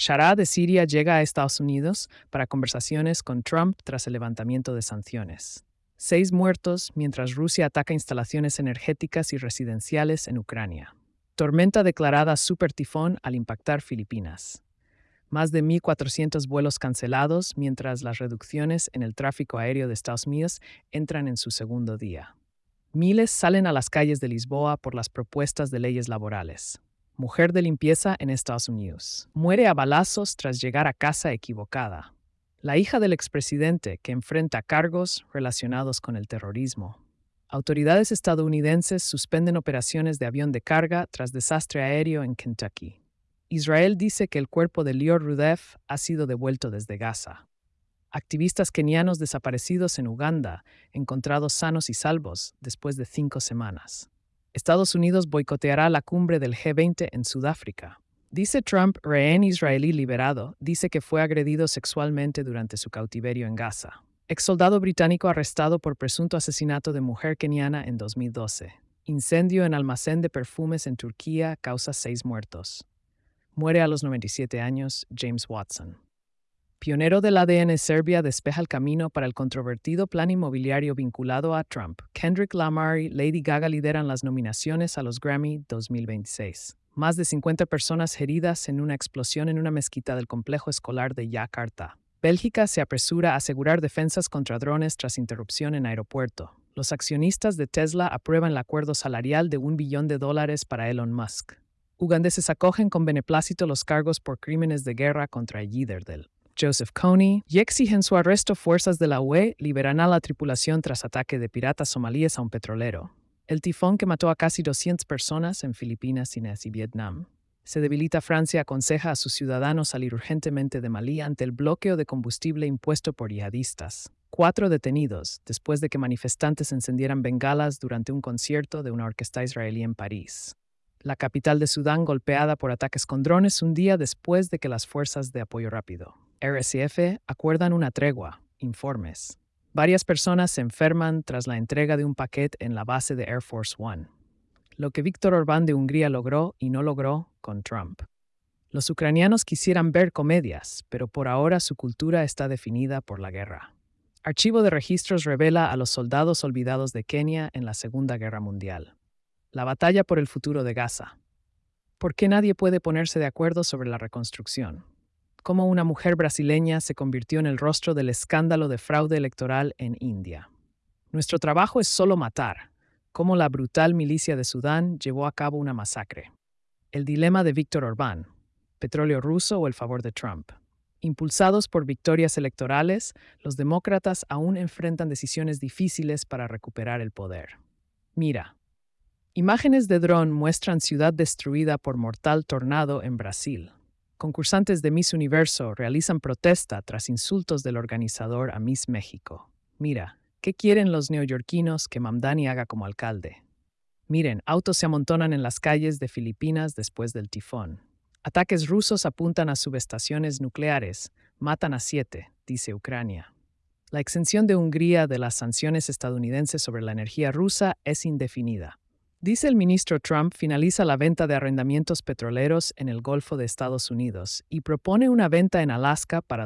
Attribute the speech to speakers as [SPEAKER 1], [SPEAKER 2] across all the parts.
[SPEAKER 1] Sharad de Siria llega a Estados Unidos para conversaciones con Trump tras el levantamiento de sanciones. 6 muertos mientras Rusia ataca instalaciones energéticas y residenciales en Ucrania. Tormenta declarada supertifón al impactar Filipinas. Más de 1.400 vuelos cancelados mientras las reducciones en el tráfico aéreo de Estados Unidos entran en su segundo día. Miles salen a las calles de Lisboa por las propuestas de leyes laborales. Mujer de limpieza en Estados Unidos. Muere a balazos tras llegar a casa equivocada. La hija del expresidente que enfrenta cargos relacionados con el terrorismo. Autoridades estadounidenses suspenden operaciones de avión de carga tras desastre aéreo en Kentucky. Israel dice que el cuerpo de Lior Rudef ha sido devuelto desde Gaza. Activistas kenianos desaparecidos en Uganda, encontrados sanos y salvos después de 5 semanas. Estados Unidos boicoteará la cumbre del G20 en Sudáfrica. Dice Trump, rehén israelí liberado, dice que fue agredido sexualmente durante su cautiverio en Gaza. Exsoldado británico arrestado por presunto asesinato de mujer keniana en 2012. Incendio en almacén de perfumes en Turquía causa 6 muertos. Muere a los 97 años James Watson. Pionero del ADN Serbia despeja el camino para el controvertido plan inmobiliario vinculado a Trump. Kendrick Lamar y Lady Gaga lideran las nominaciones a los Grammy 2026. Más de 50 personas heridas en una explosión en una mezquita del complejo escolar de Yakarta. Bélgica se apresura a asegurar defensas contra drones tras interrupción en aeropuerto. Los accionistas de Tesla aprueban el acuerdo salarial de $1 billón para Elon Musk. Ugandeses acogen con beneplácito los cargos por crímenes de guerra contra Yiderdel. Joseph Kony y exigen su arresto. Fuerzas de la UE liberan a la tripulación tras ataque de piratas somalíes a un petrolero. El tifón que mató a casi 200 personas en Filipinas, Inés y Vietnam. Se debilita. Francia aconseja a sus ciudadanos salir urgentemente de Malí ante el bloqueo de combustible impuesto por yihadistas. 4 detenidos después de que manifestantes encendieran bengalas durante un concierto de una orquesta israelí en París. La capital de Sudán golpeada por ataques con drones un día después de que las fuerzas de apoyo rápido, RSF, acuerdan una tregua. Informes. Varias personas se enferman tras la entrega de un paquete en la base de Air Force One. Lo que Viktor Orbán de Hungría logró y no logró con Trump. Los ucranianos quisieran ver comedias, pero por ahora su cultura está definida por la guerra. Archivo de registros revela a los soldados olvidados de Kenia en la Segunda Guerra Mundial. La batalla por el futuro de Gaza. ¿Por qué nadie puede ponerse de acuerdo sobre la reconstrucción? Cómo una mujer brasileña se convirtió en el rostro del escándalo de fraude electoral en India. Nuestro trabajo es solo matar. Cómo la brutal milicia de Sudán llevó a cabo una masacre. El dilema de Viktor Orbán. Petróleo ruso o el favor de Trump. Impulsados por victorias electorales, los demócratas aún enfrentan decisiones difíciles para recuperar el poder. Mira. Imágenes de dron muestran ciudad destruida por mortal tornado en Brasil. Concursantes de Miss Universo realizan protesta tras insultos del organizador a Miss México. Mira, ¿qué quieren los neoyorquinos que Mamdani haga como alcalde? Miren, autos se amontonan en las calles de Filipinas después del tifón. Ataques rusos apuntan a subestaciones nucleares, matan a 7, dice Ucrania. La exención de Hungría de las sanciones estadounidenses sobre la energía rusa es indefinida. Dice el ministro Trump finaliza la venta de arrendamientos petroleros en el Golfo de Estados Unidos y propone una venta en Alaska para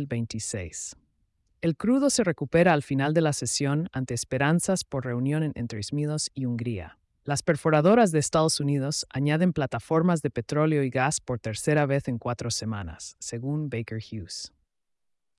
[SPEAKER 1] 2026. El crudo se recupera al final de la sesión ante esperanzas por reunión entre Estados Unidos y Hungría. Las perforadoras de Estados Unidos añaden plataformas de petróleo y gas por tercera vez en 4 semanas, según Baker Hughes.